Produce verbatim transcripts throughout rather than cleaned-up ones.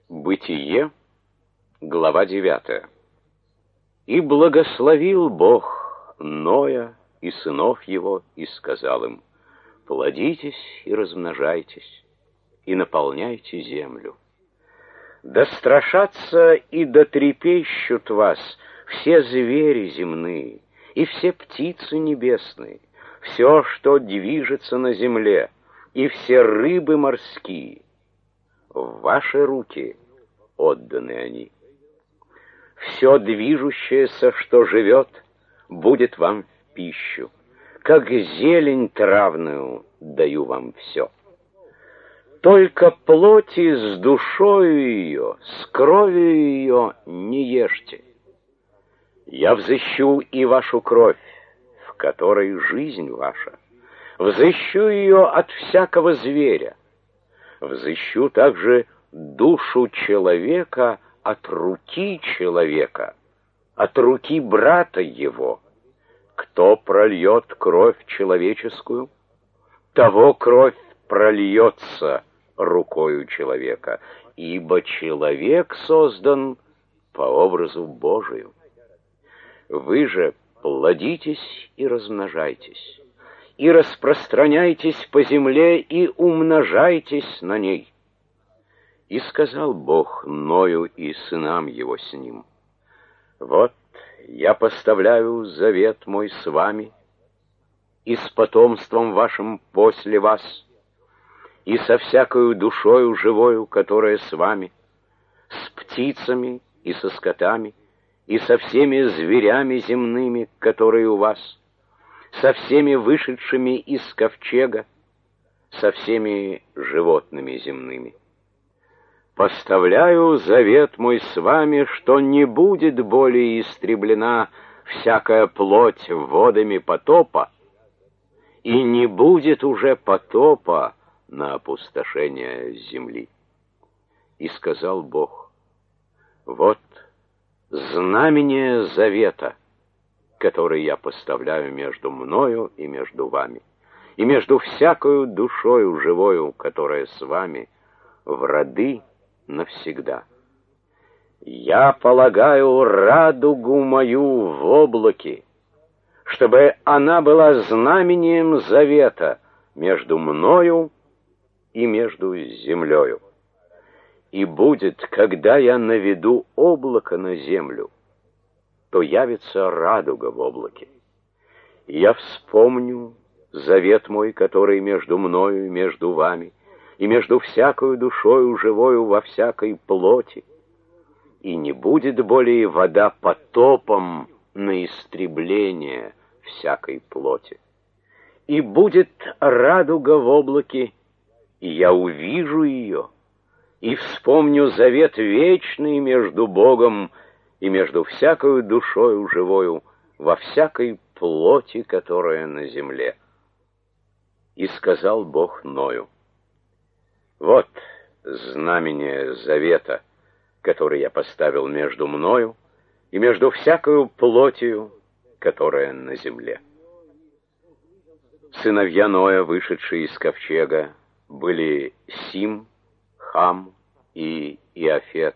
Бытие, глава девятая. И благословил Бог Ноя и сынов его, и сказал им: плодитесь и размножайтесь, и наполняйте землю. Да страшатся и дотрепещут вас все звери земные, и все птицы небесные, все, что движется на земле, и все рыбы морские. В ваши руки отданы они. Все движущееся, что живет, будет вам в пищу. Как зелень травную даю вам все. Только плоти с душою ее, с кровью ее не ешьте. Я взыщу и вашу кровь, в которой жизнь ваша. Взыщу ее от всякого зверя. Взыщу также душу человека от руки человека, от руки брата его. Кто прольет кровь человеческую, того кровь прольется рукою человека, ибо человек создан по образу Божию. Вы же плодитесь и размножайтесь, и распространяйтесь по земле, и умножайтесь на ней. И сказал Бог Ною и сынам его с ним: вот я поставляю завет мой с вами и с потомством вашим после вас, и со всякою душою живою, которая с вами, с птицами и со скотами, и со всеми зверями земными, которые у вас, со всеми вышедшими из ковчега, со всеми животными земными. Поставляю завет мой с вами, что не будет более истреблена всякая плоть водами потопа, и не будет уже потопа на опустошение земли. И сказал Бог: вот знамение завета, который я поставляю между мною и между вами, и между всякою душою живою, которая с вами, в роды навсегда. Я полагаю радугу мою в облаке, чтобы она была знамением завета между мною и между землею. И будет, когда я наведу облако на землю, то явится радуга в облаке. И я вспомню завет мой, который между мною и между вами, и между всякою душою живою во всякой плоти, и не будет более вода потопом на истребление всякой плоти. И будет радуга в облаке, и я увижу ее, и вспомню завет вечный между Богом и между всякою душою живою во всякой плоти, которая на земле. И сказал Бог Ною: вот знамение завета, который я поставил между мною и между всякою плотью, которая на земле. Сыновья Ноя, вышедшие из ковчега, были Сим, Хам и Иафет.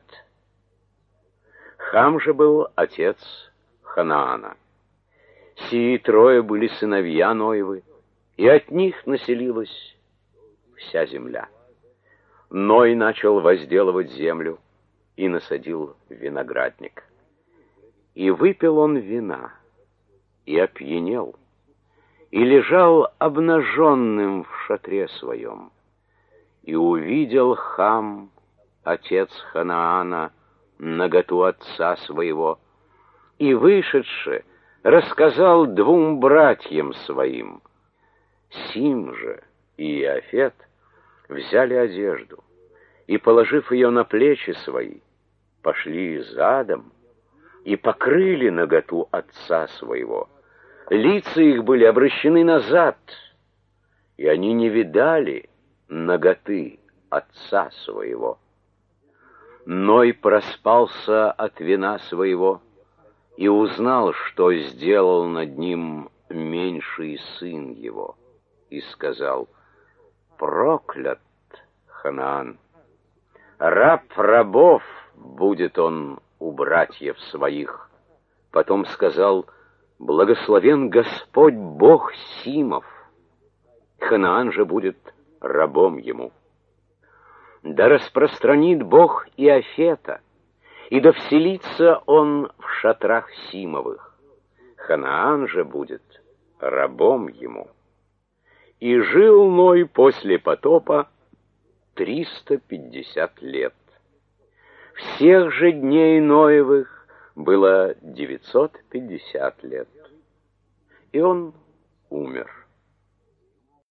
Хам же был отец Ханаана. Сии трое были сыновья Ноевы, и от них населилась вся земля. Ной начал возделывать землю и насадил виноградник. И выпил он вина, и опьянел, и лежал обнаженным в шатре своем. И увидел Хам, отец Ханаана, наготу отца своего, и, вышедши, рассказал двум братьям своим. Сим же и Иафет взяли одежду и, положив ее на плечи свои, пошли задом и покрыли наготу отца своего. Лица их были обращены назад, и они не видали наготы отца своего. Ной проспался от вина своего и узнал, что сделал над ним меньший сын его, и сказал: проклят Ханаан, Раб рабов будет он у братьев своих. Потом сказал: благословен Господь Бог Симов. Ханаан же будет рабом ему. Да распространит Бог Иафета, и да вселится он в шатрах Симовых. Ханаан же будет рабом ему. И жил Ной после потопа триста пятьдесят лет. Всех же дней Ноевых было девятьсот пятьдесят лет. И он умер.